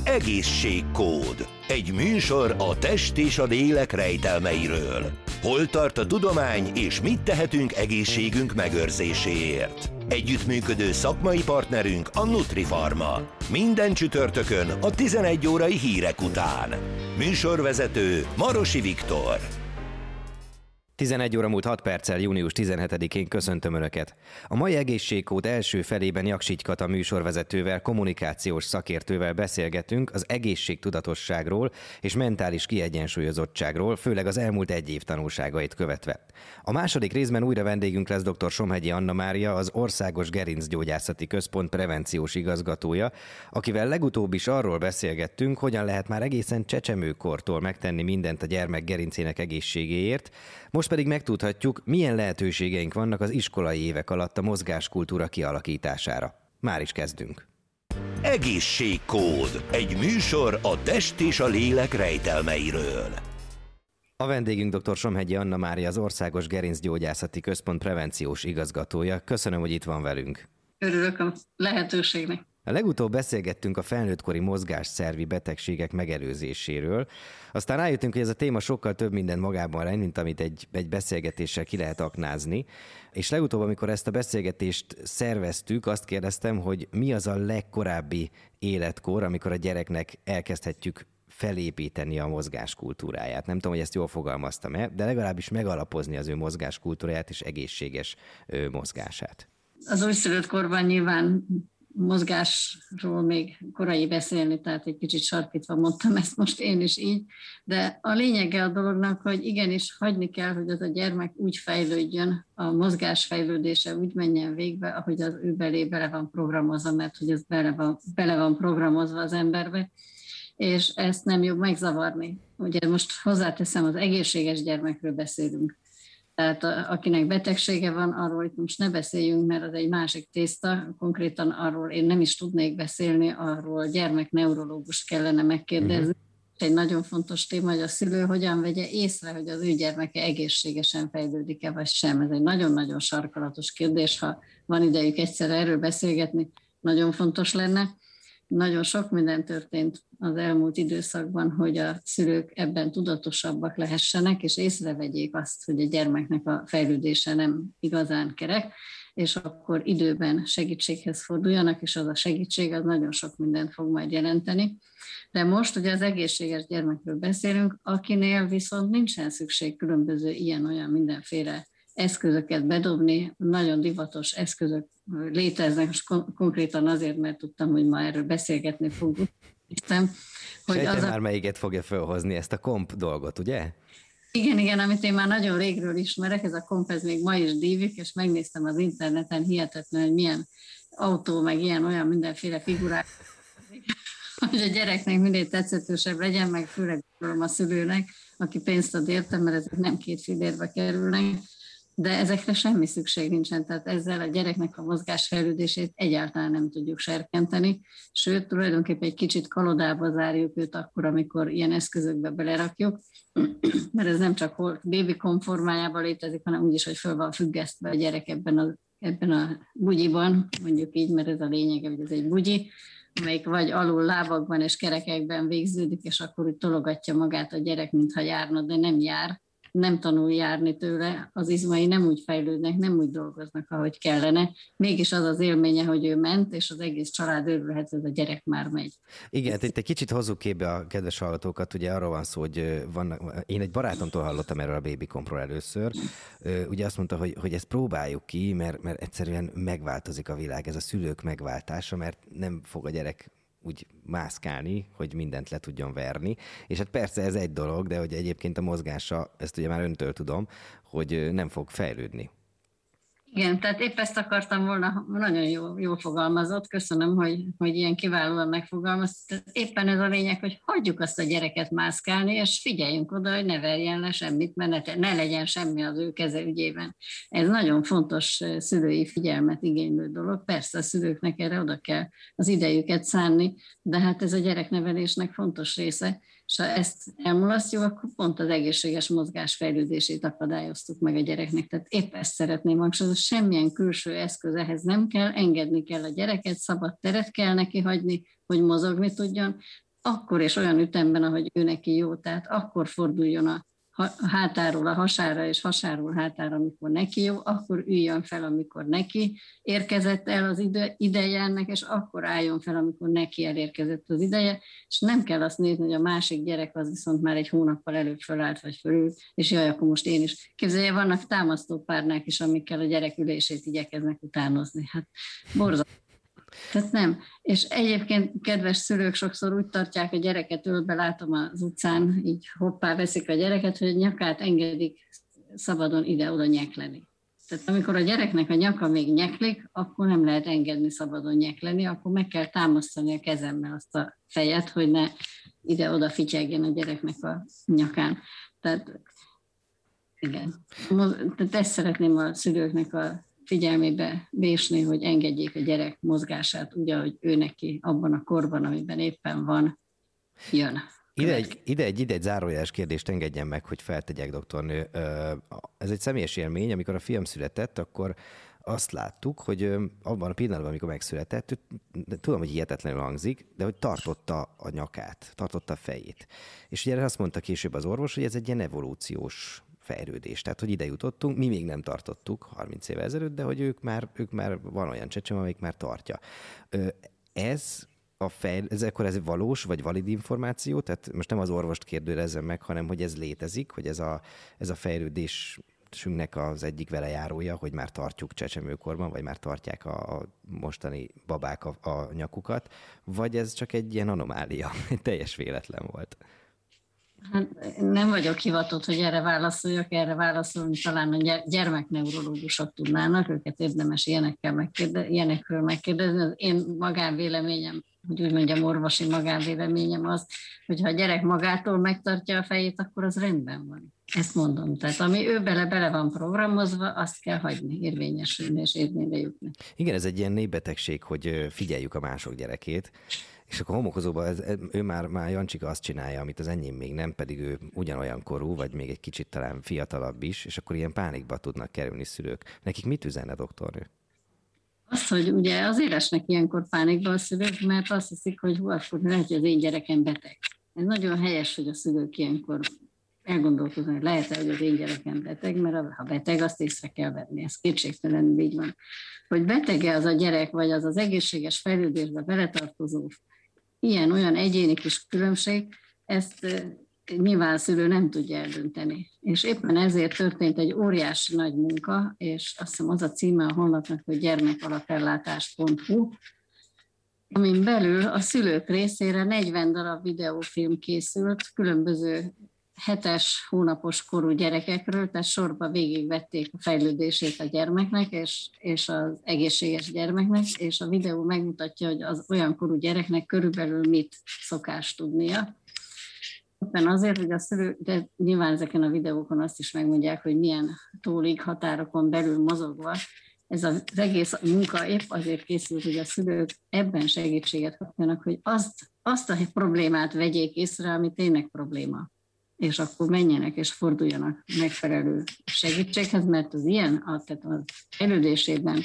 Egészségkód. Egy műsor a test és a lélek rejtelmeiről. Hol tart a tudomány, és mit tehetünk egészségünk megőrzéséért? Együttműködő szakmai partnerünk a Nutrifarma. Minden csütörtökön a 11 órai hírek után. Műsorvezető Marosi Viktor. 11 óra múlt 6 perccel, június 17-én köszöntöm Önöket. A mai egészségkód első felében Jaksich Kata műsorvezetővel, kommunikációs szakértővel beszélgetünk az egészségtudatosságról és mentális kiegyensúlyozottságról, főleg az elmúlt egy év tanulságait követve. A második részben újra vendégünk lesz dr. Somhegyi Anna Mária, az Országos Gerincgyógyászati Központ prevenciós igazgatója, akivel legutóbb is arról beszélgettünk, hogyan lehet már egészen csecsemőkortól megtenni mindent a gyermek gerincének egészségéért. Most pedig megtudhatjuk, milyen lehetőségeink vannak az iskolai évek alatt a mozgáskultúra kialakítására. Már is kezdünk. Egészségkód. Egy műsor a test és a lélek rejtelmeiről. A vendégünk dr. Somhegyi Anna Mária, az Országos Gerincgyógyászati Központ prevenciós igazgatója. Köszönöm, hogy itt van velünk. Örülök a lehetőségnek. A legutóbb beszélgettünk a felnőttkori mozgásszervi betegségek megelőzéséről. Aztán rájöttünk, hogy ez a téma sokkal több mindent magában rejt, mint amit egy beszélgetéssel ki lehet aknázni. És legutóbb, amikor ezt a beszélgetést szerveztük, azt kérdeztem, hogy mi az a legkorábbi életkor, amikor a gyereknek elkezdhetjük felépíteni a mozgáskultúráját. Nem tudom, hogy ezt jól fogalmaztam-e, de legalábbis megalapozni az ő mozgáskultúráját és egészséges mozgását. Az újszülött korban nyilván mozgásról még korai beszélni, tehát egy kicsit sarkítva mondtam ezt most én is így, de a lényege a dolognak, hogy igenis hagyni kell, hogy az a gyermek úgy fejlődjön, a mozgás fejlődése úgy menjen végbe, ahogy az ő bele van programozva, mert hogy ez bele van programozva az emberbe, és ezt nem jobb megzavarni. Ugye most hozzáteszem, az egészséges gyermekről beszélünk. Tehát akinek betegsége van, arról itt most ne beszéljünk, mert az egy másik tészta. Konkrétan arról én nem is tudnék beszélni, arról gyermekneurológust kellene megkérdezni. Egy nagyon fontos téma, hogy a szülő hogyan vegye észre, hogy az ő gyermeke egészségesen fejlődik-e, vagy sem. Ez egy nagyon-nagyon sarkalatos kérdés, ha van idejük egyszer erről beszélgetni, nagyon fontos lenne. Nagyon sok minden történt az elmúlt időszakban, hogy a szülők ebben tudatosabbak lehessenek, és észrevegyék azt, hogy a gyermeknek a fejlődése nem igazán kerek, és akkor időben segítséghez forduljanak, és az a segítség az nagyon sok mindent fog majd jelenteni. De most ugye az egészséges gyermekről beszélünk, akinél viszont nincsen szükség különböző ilyen-olyan mindenféle eszközöket bedobni, nagyon divatos eszközök léteznek, és konkrétan azért, mert tudtam, hogy ma erről beszélgetni fogunk. Sejtem már melyiket fogja felhozni, ezt a komp dolgot, ugye? Igen, amit én már nagyon régről ismerek, ez a komp, ez még ma is dívik, és megnéztem az interneten, hihetetlen, hogy milyen autó, meg ilyen-olyan mindenféle figurák, hogy a gyereknek minél tetszetősebb legyen, meg főleg a szülőnek, aki pénzt ad érte, mert ezek nem 2 fillérbe kerülnek, de ezekre semmi szükség nincsen, tehát ezzel a gyereknek a mozgásfejlődését egyáltalán nem tudjuk serkenteni, sőt, tulajdonképpen egy kicsit kalodába zárjuk őt akkor, amikor ilyen eszközökbe belerakjuk, mert ez nem csak baby konformájában létezik, hanem úgyis, hogy föl van függesztve a gyerek ebben a bugyiban, mondjuk így, mert ez a lényege, hogy ez egy bugyi, amelyik vagy alul lábakban és kerekekben végződik, és akkor úgy tologatja magát a gyerek, mintha járna, de nem jár. Nem tanul járni tőle, az izmai nem úgy fejlődnek, nem úgy dolgoznak, ahogy kellene. Mégis az az élménye, hogy ő ment, és az egész család örülhet, hogy a gyerek már megy. Igen, itt egy kicsit hozzuk képbe a kedves hallgatókat, ugye arról van szó, hogy én egy barátomtól hallottam erről a babycompról először, ugye azt mondta, hogy ezt próbáljuk ki, mert egyszerűen megváltozik a világ, ez a szülők megváltása, mert nem fog a gyerek úgy mászkálni, hogy mindent le tudjon verni. És hát persze ez egy dolog, de hogy egyébként a mozgása, ezt ugye már öntől tudom, hogy nem fog fejlődni. Igen, tehát épp ezt akartam volna, nagyon jól fogalmazott, köszönöm, hogy ilyen kiválóan megfogalmazott. Éppen ez a lényeg, hogy hagyjuk azt a gyereket mászkálni, és figyeljünk oda, hogy ne verjen le semmit, mert ne legyen semmi az ő keze ügyében. Ez nagyon fontos szülői figyelmet igénylő dolog. Persze a szülőknek erre oda kell az idejüket szánni, de hát ez a gyereknevelésnek fontos része, és ha ezt elmulasztjuk, akkor pont az egészséges mozgás fejlődését akadályoztuk meg a gyereknek. Tehát épp ezt szeretném hangsúlyozni, semmilyen külső eszköz ehhez nem kell, engedni kell a gyereket, szabad teret kell neki hagyni, hogy mozogni tudjon. akkor és olyan ütemben, ahogy ő neki jó, tehát akkor forduljon a hátáról a hasára, és hasáról hátára, amikor neki jó, akkor üljön fel, amikor neki érkezett el az ideje ennek, és akkor álljon fel, amikor neki elérkezett az ideje, és nem kell azt nézni, hogy a másik gyerek az viszont már egy hónappal előbb fölállt, vagy fölült, és jaj, akkor most én is. Képzelje, vannak támasztó párnák is, amikkel a gyerek ülését igyekeznek utánozni. Hát borzasztó. Tehát nem. És egyébként kedves szülők sokszor úgy tartják a gyereket ölbe, látom az utcán, így hoppá veszik a gyereket, hogy a nyakát engedik szabadon ide-oda nyekleni. Tehát amikor a gyereknek a nyaka még nyeklik, akkor nem lehet engedni szabadon nyekleni, akkor meg kell támasztani a kezemmel azt a fejet, hogy ne ide-oda fityegjen a gyereknek a nyakán. Tehát igen. Tehát ezt szeretném a szülőknek a figyelmébe vésni, hogy engedjék a gyerek mozgását úgy, ahogy ő neki abban a korban, amiben éppen van, jön. Ide egy zárójeles kérdést engedjen meg, hogy feltegyek, doktornő. Ez egy személyes élmény, amikor a fiam született, akkor azt láttuk, hogy abban a pillanatban, amikor megszületett, tudom, hogy hihetetlenül hangzik, de hogy tartotta a nyakát, tartotta a fejét. És ugye azt mondta később az orvos, hogy ez egy ilyen evolúciós fejlődés. Tehát, hogy ide jutottunk, mi még nem tartottuk 30 évvel ezelőtt, de hogy ők már van olyan csecsemő, amelyik már tartja. Ez akkor ez valós vagy valid információ? Tehát most nem az orvost kérdőrezem meg, hanem hogy ez létezik, hogy ez a fejlődésünknek az egyik velejárója, hogy már tartjuk csecsemőkorban, vagy már tartják a mostani babák a nyakukat, vagy ez csak egy ilyen anomália, teljes véletlen volt? Hát nem vagyok hivatott, hogy erre válaszoljak, erre válaszolni talán a gyermekneurológusok tudnának, őket érdemes ilyenekről megkérdezni. Az én magánvéleményem, hogy úgy mondjam, orvosi magánvéleményem az, hogy ha a gyerek magától megtartja a fejét, akkor az rendben van. Ezt mondom. Tehát ami ő bele van programozva, azt kell hagyni, érvényesülni és érvényre jutni. Igen, ez egy ilyen népbetegség, hogy figyeljük a mások gyerekét, és akkor homokozóban ő már Jancsika azt csinálja, amit az enyém még nem, pedig ő ugyanolyan korú, vagy még egy kicsit talán fiatalabb is, és akkor ilyen pánikba tudnak kerülni szülők. Nekik mit üzenne, doktornő? Azt, hogy ugye azért esnek ilyenkor pánikba a szülők, mert azt hiszik, hogy akkor lehet, hogy az én gyerekem beteg. Ez nagyon helyes, hogy a szülők ilyenkor elgondolkoznak, hogy lehet-e, hogy az én gyerekem beteg, mert ha beteg, azt észre kell venni. Ez kétségtelenül így van. Hogy betege az a gyerek, vagy az az egészséges fejlődésbe beletartozó ilyen-olyan egyéni kis különbség, ezt nyilván a szülő nem tudja eldönteni. És éppen ezért történt egy óriási nagy munka, és azt hiszem az a címe a honlapnak, hogy gyermekalapellátás.hu, amin belül a szülők részére 40 darab videófilm készült, különböző 7-es hónapos korú gyerekekről, tehát sorba végigvették a fejlődését a gyermeknek és az egészséges gyermeknek, és a videó megmutatja, hogy az olyan korú gyereknek körülbelül mit szokás tudnia. Éppen azért, hogy a szülő, de nyilván ezeken a videókon azt is megmondják, hogy milyen tólig határokon belül mozogva, ez az egész munka épp azért készült, hogy a szülők ebben segítséget kapjanak, hogy azt a problémát vegyék észre, ami tényleg probléma. És akkor menjenek és forduljanak megfelelő segítséghez, mert az ilyen, tehát az fejlődésében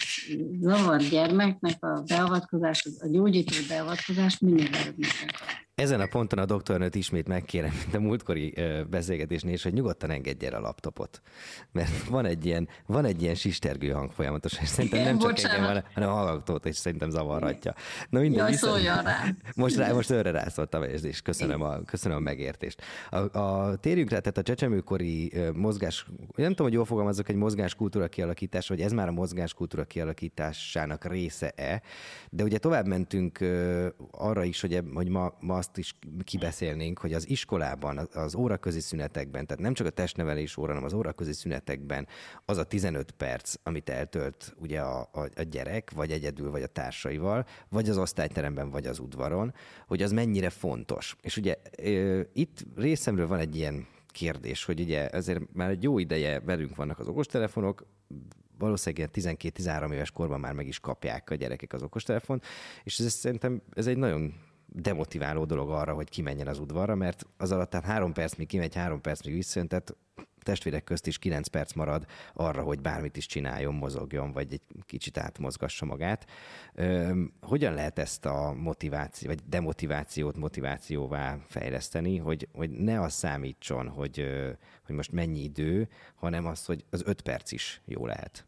zavart gyermeknek a beavatkozás, a gyógyító beavatkozás minél előbb kell. Ezen a ponton a doktornőt ismét megkérem, mint a múltkori beszélgetésnél is, hogy nyugodtan engedje el a laptopot. Mert van egy ilyen sistergő hang folyamatosan, és szerintem nem csak engem van, hanem a hallgatót, és szerintem zavarhatja. Na mindegy, jaj, szóljon rá! Most őre rászóltam, és köszönöm a megértést. Térjünk rá, tehát a csecsemőkori mozgás, nem tudom, hogy jól fogalmazok, egy mozgáskultúra kialakítás, vagy ez már a mozgáskultúra kialakításának része-e, de ugye tovább mentünk arra is, hogy ma azt is kibeszélnénk, hogy az iskolában, az óraközi szünetekben, tehát nem csak a testnevelés óra, hanem az óraközi szünetekben az a 15 perc, amit eltölt ugye a gyerek, vagy egyedül, vagy a társaival, vagy az osztályteremben, vagy az udvaron, hogy az mennyire fontos. És ugye itt részemről van egy ilyen kérdés, hogy ugye ezért már egy jó ideje velünk vannak az okostelefonok, valószínűleg 12-13 éves korban már meg is kapják a gyerekek az okostelefont, és szerintem ez egy nagyon demotiváló dolog arra, hogy kimenjen az udvarra, mert az alatt tehát 3 perc még kimegy, 3 perc még visszajön, tehát testvérek közt is 9 perc marad arra, hogy bármit is csináljon, mozogjon, vagy egy kicsit átmozgassa magát. Hogyan lehet ezt a motiváció, vagy demotivációt motivációvá fejleszteni, hogy ne az számítson, hogy most mennyi idő, hanem az, hogy az 5 perc is jó lehet?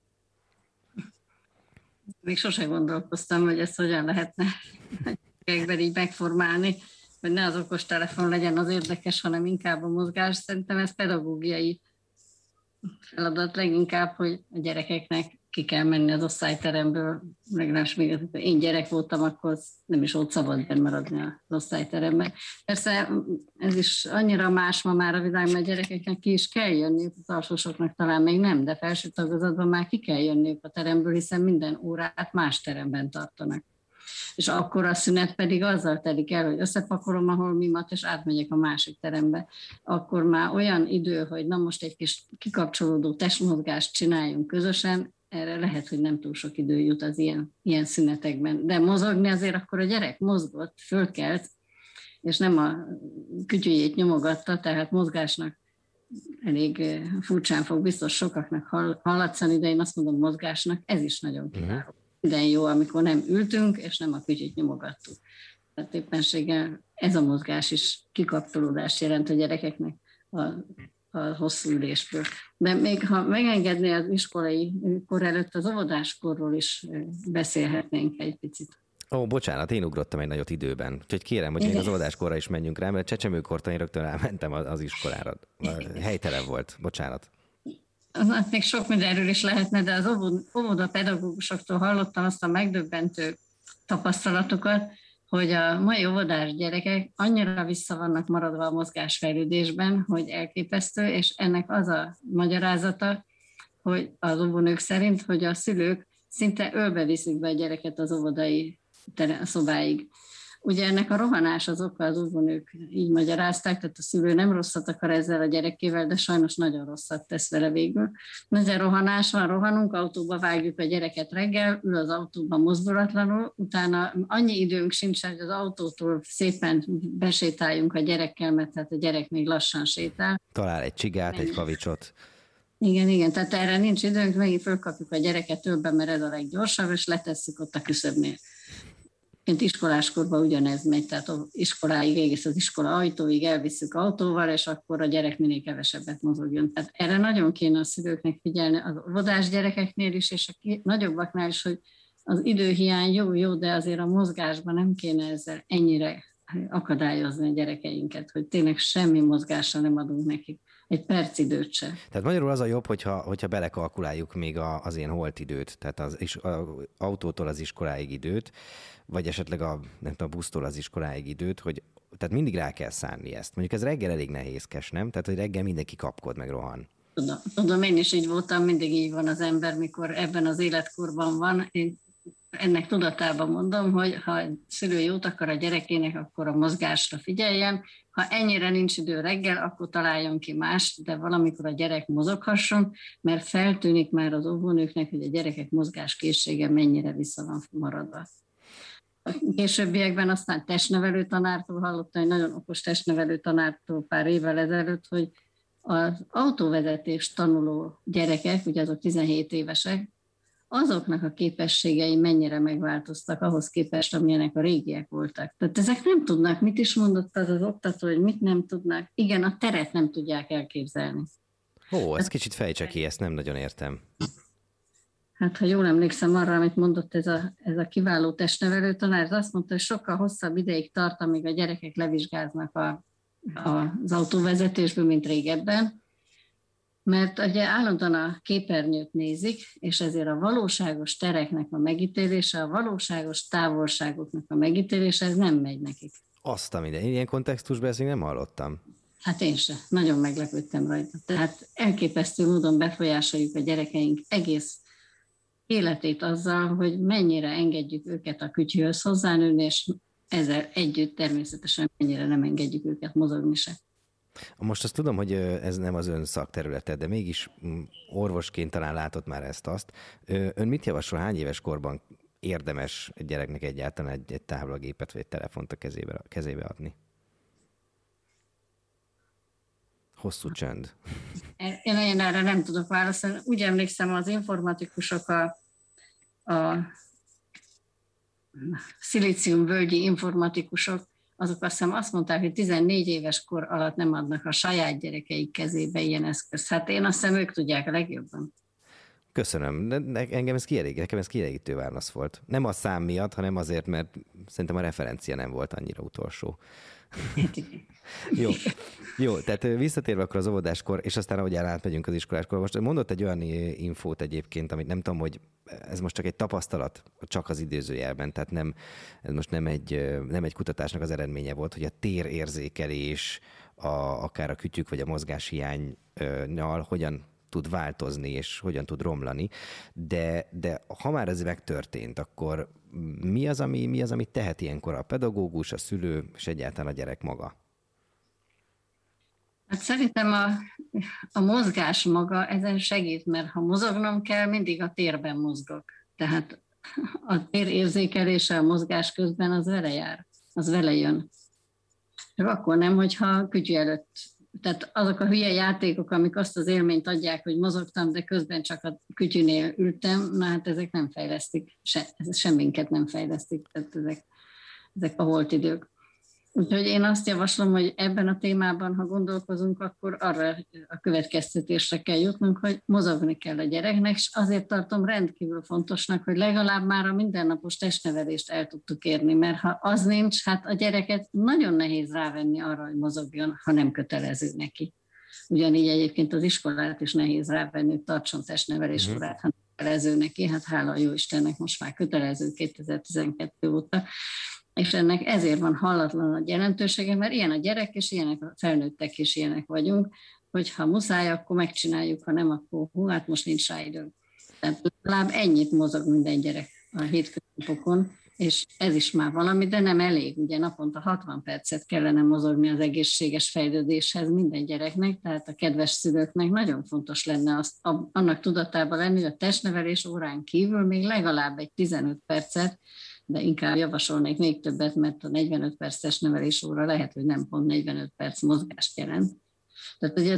Még sose gondolkoztam, hogy ezt hogyan lehetne így megformálni, hogy ne az okostelefon legyen az érdekes, hanem inkább a mozgás. Szerintem ez pedagógiai feladat leginkább, hogy a gyerekeknek ki kell menni az osztályteremből, legalábbis még én gyerek voltam, akkor nem is ott szabad benn maradni az osztályteremben. Persze ez is annyira más ma már a világban, a gyerekeknek ki is kell jönniük, az alsósoknak talán még nem, de felső tagozatban már ki kell jönniük a teremből, hiszen minden órát más teremben tartanak. És akkor a szünet pedig azzal telik el, hogy összepakolom a holmimat, és átmegyek a másik terembe. Akkor már olyan idő, hogy na most egy kis kikapcsolódó testmozgást csináljunk közösen, erre lehet, hogy nem túl sok idő jut az ilyen szünetekben. De mozogni azért akkor a gyerek mozgott, fölkelt, és nem a kütyüjét nyomogatta, tehát mozgásnak elég furcsán fog biztos sokaknak hallatszani, de én azt mondom mozgásnak, ez is nagyon kiváló. Minden jó, amikor nem ültünk, és nem a kütyüt nyomogattuk. Tehát éppenséggel ez a mozgás is kikapcsolódást jelent a gyerekeknek a hosszú ülésből. De még ha megengedné az iskolai kor előtt, az óvodáskorról is beszélhetnénk egy picit. Ó, bocsánat, én ugrottam egy nagyot időben. Úgyhogy kérem, hogy még az óvodáskorra is menjünk rá, mert csecsemőkortól én rögtön elmentem az iskolára. Helytelen volt, bocsánat. Még sok mindenről is lehetne, de az óvoda pedagógusoktól hallottam azt a megdöbbentő tapasztalatokat, hogy a mai óvodás gyerekek annyira vissza vannak maradva a mozgásfejlődésben, hogy elképesztő, és ennek az a magyarázata, hogy az óvónők szerint, hogy a szülők szinte ölbe viszik be a gyereket az óvodai szobáig. Ugye ennek a rohanás az oka, az óvónők így magyarázták, tehát a szülő nem rosszat akar ezzel a gyerekével, de sajnos nagyon rosszat tesz vele végül. Nagy rohanás van, rohanunk, autóba vágjuk a gyereket reggel, ül az autóban mozdulatlanul, utána annyi időnk sincs, hogy az autótól szépen besétáljunk a gyerekkel, mert hát a gyerek még lassan sétál. Talál egy csigát, egy kavicsot. Igen, tehát erre nincs időnk, megint fölkapjuk a gyereket ölbe, mert ez a leggyorsabb, és letesszük ott a küszöbnél. Iskoláskorban ugyanez megy, tehát az iskoláig, egész az iskola ajtóig elviszük autóval, és akkor a gyerek minél kevesebbet mozogjon. Tehát erre nagyon kéne a szülőknek figyelni az óvodás gyerekeknél is, és a nagyobbaknál is, hogy az időhiány jó, de azért a mozgásban nem kéne ezzel ennyire akadályozni a gyerekeinket, hogy tényleg semmi mozgásra nem adunk nekik. Egy perc időt se. Tehát magyarul az a jobb, hogyha belekalkuláljuk még az ilyen holt időt, tehát az autótól az iskoláig időt, vagy esetleg a busztól az iskoláig időt, tehát mindig rá kell szánni ezt. Mondjuk ez reggel elég nehézkes, nem? Tehát, hogy reggel mindenki kapkod, meg rohan. Tudom, én is így voltam, mindig így van az ember, mikor ebben az életkorban van. Én ennek tudatában mondom, hogy ha egy szülő jót akar a gyerekének, akkor a mozgásra figyeljen. Ha ennyire nincs idő reggel, akkor találjon ki más, de valamikor a gyerek mozoghasson, mert feltűnik már az óvónőknek, hogy a gyerekek mozgáskészsége mennyire vissza van maradva. A későbbiekben aztán testnevelő tanártól hallottam, egy nagyon okos testnevelő tanártól pár évvel ezelőtt, hogy az autóvezetés tanuló gyerekek, ugye azok 17 évesek, azoknak a képességei mennyire megváltoztak ahhoz képest, amilyenek a régiek voltak. Tehát ezek nem tudnak, mit is mondott az oktató, hogy mit nem tudnak. Igen, a teret nem tudják elképzelni. Ó, ez kicsit fejtse ki, ezt nem nagyon értem. Hát, ha jól emlékszem arra, amit mondott ez a kiváló testnevelő tanár, azt mondta, hogy sokkal hosszabb ideig tart, amíg a gyerekek levizsgáznak az autóvezetésből, mint régebben, mert ugye állandóan a képernyőt nézik, és ezért a valóságos tereknek a megítélése, a valóságos távolságoknak a megítélése, ez nem megy nekik. Azt a minden. Ilyen kontextusban ezt még nem hallottam. Hát én sem. Nagyon meglepődtem rajta. Tehát elképesztő módon befolyásoljuk a gyerekeink egész életét azzal, hogy mennyire engedjük őket a kütyühöz hozzánőni, és ezzel együtt természetesen mennyire nem engedjük őket mozogni se. Most azt tudom, hogy ez nem az ön szakterülete, de mégis orvosként talán látott már ezt-azt. Ön mit javasol, hány éves korban érdemes egy gyereknek egyáltalán egy táblagépet vagy egy telefont a kezébe adni? Hosszú csönd. Én erre nem tudok válaszolni. Úgy emlékszem, az informatikusok a szilíciumvölgyi informatikusok, azok azt hiszem azt mondták, hogy 14 éves kor alatt nem adnak a saját gyerekeik kezébe ilyen eszközt. Hát én azt hiszem, ők tudják a legjobban. Köszönöm. Nekem ez kielégítő válasz volt. Nem a szám miatt, hanem azért, mert szerintem a referencia nem volt annyira utolsó. Jó, tehát visszatérve akkor az óvodáskor, és aztán ahogy átmegyünk az iskoláskor, most mondott egy olyan infót egyébként, amit nem tudom, hogy ez most csak egy tapasztalat, csak az idézőjelben, tehát ez most nem egy kutatásnak az eredménye volt, hogy a térérzékelés, akár a kütyük vagy a mozgáshiánynal hogyan tud változni, és hogyan tud romlani, de ha már ez megtörtént, akkor mi az, amit tehet ilyenkor a pedagógus, a szülő, és egyáltalán a gyerek maga? Hát szerintem a mozgás maga ezen segít, mert ha mozognom kell, mindig a térben mozgok. Tehát a térérzékelése a mozgás közben az vele jár, az vele jön. Csak akkor nem, hogyha kütyű előtt. Tehát azok a hülye játékok, amik azt az élményt adják, hogy mozogtam, de közben csak a kütyűnél ültem, na hát ezek nem fejlesztik, semminket nem fejlesztik, tehát ezek a holt idők. Úgyhogy én azt javaslom, hogy ebben a témában, ha gondolkozunk, akkor arra a következtetésre kell jutnunk, hogy mozogni kell a gyereknek, és azért tartom rendkívül fontosnak, hogy legalább már a mindennapos testnevelést el tudtuk érni, mert ha az nincs, hát a gyereket nagyon nehéz rávenni arra, hogy mozogjon, ha nem kötelező neki. Ugyanígy egyébként az iskolát is nehéz rávenni, hogy tartson testnevelés órát, ha nem kötelező neki, hát hála a jó Istennek most már kötelező 2012 óta. És ennek ezért van hallatlan a jelentősége, mert ilyen a gyerek, és ilyenek a felnőttek, és ilyenek vagyunk, hogy ha muszáj, akkor megcsináljuk, ha nem, akkor hát most nincs rá idő. Tehát legalább ennyit mozog minden gyerek a hétköznapokon, és ez is már valami, de nem elég. Ugye naponta 60 percet kellene mozogni az egészséges fejlődéshez minden gyereknek, tehát a kedves szülőknek nagyon fontos lenne annak tudatában lenni, hogy a testnevelés órán kívül még legalább egy 15 percet, de inkább javasolnék még többet, mert a 45 perces nevelés óra lehet, hogy nem pont 45 perc mozgást jelent. Tehát ugye a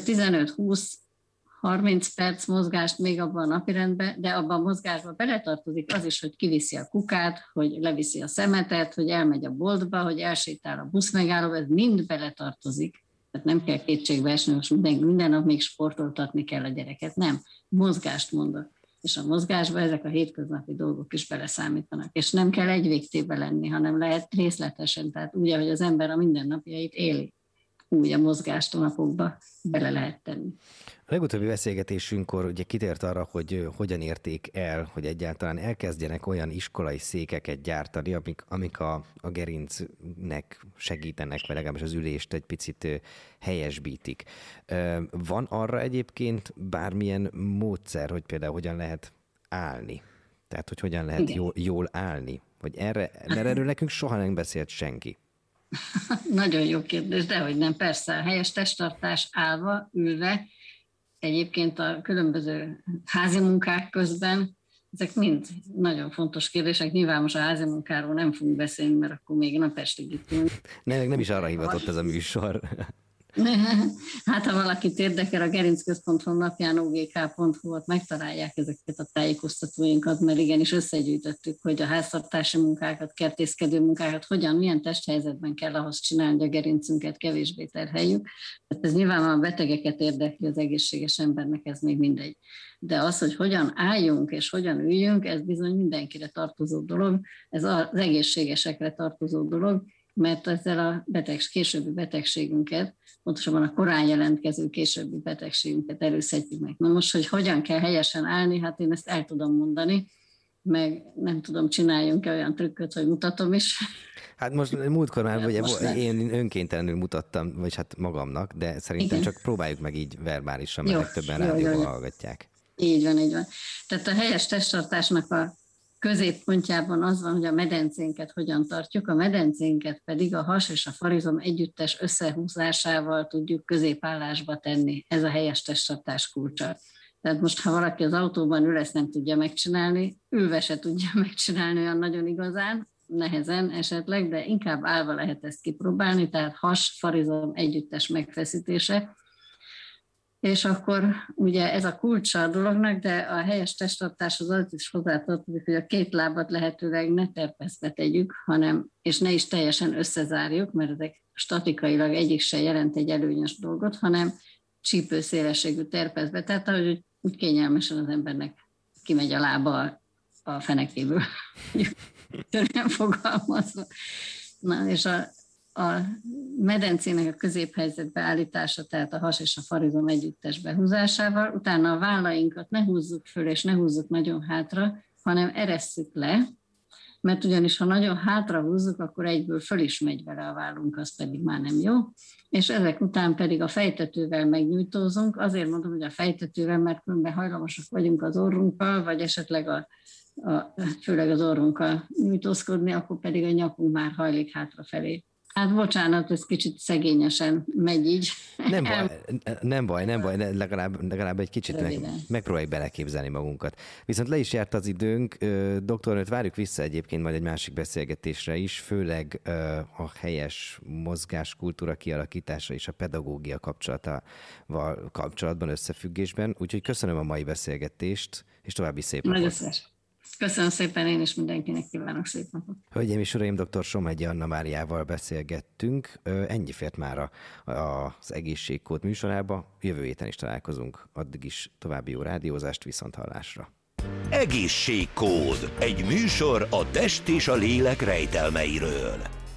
15-20-30 perc mozgást még abban a napirendben, de abban a mozgásban beletartozik az is, hogy kiviszi a kukát, hogy leviszi a szemetet, hogy elmegy a boltba, hogy elsétál a buszmegállóba, ez mind beletartozik. Tehát nem kell kétségbe esni, most minden nap még sportoltatni kell a gyereket. Nem, mozgást mondok. És a mozgásba ezek a hétköznapi dolgok is beleszámítanak. És nem kell egy végtébe lenni, hanem lehet részletesen, tehát úgy, ahogy az ember a mindennapjait éli. Úgy a mozgást a napokba bele lehet tenni. A legutóbbi beszélgetésünkkor ugye kitért arra, hogy hogyan érték el, hogy egyáltalán elkezdjenek olyan iskolai székeket gyártani, amik a gerincnek segítenek, vagy legalábbis az ülést egy picit helyesbítik. Van arra egyébként bármilyen módszer, hogy például hogyan lehet állni? Tehát, hogy hogyan lehet jól állni? Vagy mert erről nekünk soha nem beszélt senki. Nagyon jó kérdés, dehogy nem, persze a helyes testtartás állva, ülve, egyébként a különböző házi munkák közben, ezek mind nagyon fontos kérdések. Nyilván most a házi munkáról nem fogunk beszélni, mert akkor még napestig itt ülünk. Nem is arra hivatott ez a műsor. Hát, ha valakit érdekel, a Gerincközpont honlapján ogk.hu, ott megtalálják ezeket a tájékoztatóinkat, mert igenis összegyűjtöttük, hogy a háztartási munkákat, kertészkedő munkákat milyen testhelyzetben kell ahhoz csinálni, hogy a gerincünket kevésbé terheljük. Tehát ez nyilván a betegeket érdekli, az egészséges embernek ez még mindegy. De az, hogy hogyan álljunk és hogyan üljünk, ez bizony mindenkire tartozó dolog, ez az egészségesekre tartozó dolog, mert ezzel a későbbi betegségünket, pontosabban a korán jelentkező későbbi betegségünket előzhetjük meg. Na most, hogy hogyan kell helyesen állni, hát én ezt el tudom mondani, meg nem tudom, csináljunk-e olyan trükköt, hogy mutatom is. Hát most múltkor már én önkéntelenül mutattam, vagy hát magamnak, de szerintem csak próbáljuk meg így verbálisan, mert legtöbben rádióban hallgatják. Így van, így van. Tehát a helyes testtartásnak a középpontjában az van, hogy a medencénket hogyan tartjuk, a medencénket pedig a has és a farizom együttes összehúzásával tudjuk középállásba tenni. Ez a helyes testtartás kulcsa. Tehát most, ha valaki az autóban ül, ezt nem tudja megcsinálni, ülve se tudja megcsinálni olyan nagyon igazán, nehezen esetleg, de inkább állva lehet ezt kipróbálni, tehát has, farizom együttes megfeszítése. És akkor ugye ez a kulcsa a dolognak, de a helyes testtartáshoz az is hozzátartozik, hogy a két lábat lehetőleg ne terpeszbe tegyük, és ne is teljesen összezárjuk, mert ezek statikailag egyik se jelent egy előnyös dolgot, hanem csípőszélességű terpeszbe. Tehát ahogy úgy kényelmesen az embernek kimegy a lába a fenekéből, törően fogalmazva. Na, és a medencének a középhelyzetbe állítása, tehát a has és a farizom együttes behúzásával, utána a vállainkat ne húzzuk föl, és ne húzzuk nagyon hátra, hanem eresszük le, mert ugyanis, ha nagyon hátra húzzuk, akkor egyből föl is megy vele a vállunk, az pedig már nem jó. És ezek után pedig a fejtetővel megnyújtózunk. Azért mondom, hogy a fejtetővel, mert különben hajlamosak vagyunk az orrunkkal, vagy esetleg főleg az orrunkkal nyújtózkodni, akkor pedig a nyakunk már hajlik hátrafelé. Hát bocsánat, ez kicsit szegényesen megy így. Nem baj, legalább egy kicsit megpróbáljuk beleképzelni magunkat. Viszont le is járt az időnk, doktornőt várjuk vissza egyébként majd egy másik beszélgetésre is, főleg a helyes mozgáskultúra kialakítása és a pedagógia kapcsolatban, összefüggésben. Úgyhogy köszönöm a mai beszélgetést, és további szép napot. Köszönöm szépen, én is mindenkinek kívánok szép napot. Hölgyeim és uraim, dr. Somogyi Anna Máriával beszélgettünk. Ennyi fért már az Egészségkód műsorába. Jövő héten is találkozunk. Addig is további jó rádiózást, viszonthallásra. Egészségkód. Egy műsor a test és a lélek rejtelmeiről.